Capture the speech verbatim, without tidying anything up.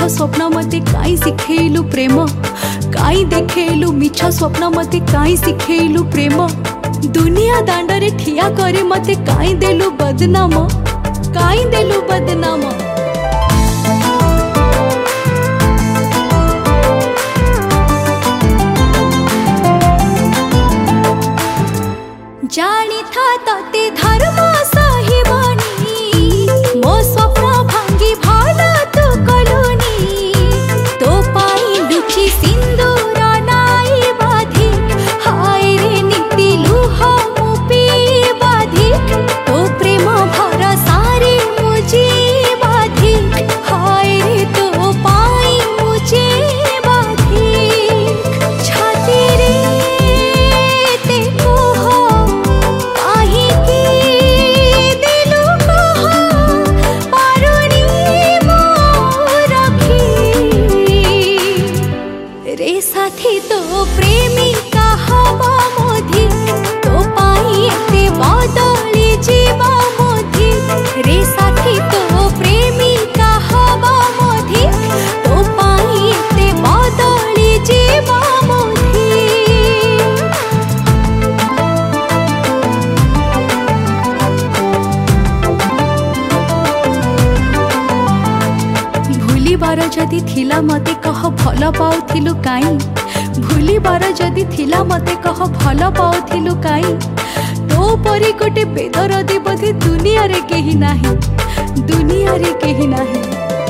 स्वप्न मते काई शिखेलु प्रेम काई देखेलु मिछ स्वप्न मते काई शिखेलु प्रेम दुनिया दांडरे ठिया करे मते काई देलु बदनाम काई देलु बदनाम जानी था तते धर्म सहिबानी मो स्वप्न भांगी भाला तो कलुनी तो पाई लुची सिंदूर नाई बाधी हाय रे नीति लुह मुपी बाधी तो प्रेम भर सारी मुझे बाधी हाय रे तो पाई मुझे बाधी छाती रे ते कोह रे साथी तो प्रेमिका हवा मोधी तो पाई एते बदली जीवा मोधी रे साथी तो प्रेमिका हवा मोधी तो पाई एते बदली जीवा मोधी भूलिबार जदि थिला मते कह भल पाउथिलु काई भूलिबार जदि थिला मते कह भल पाउथिलु काई तो परी गोटे बेदरदी बोधे दुनिया रे केही नाही दुनिया रे केही नाही।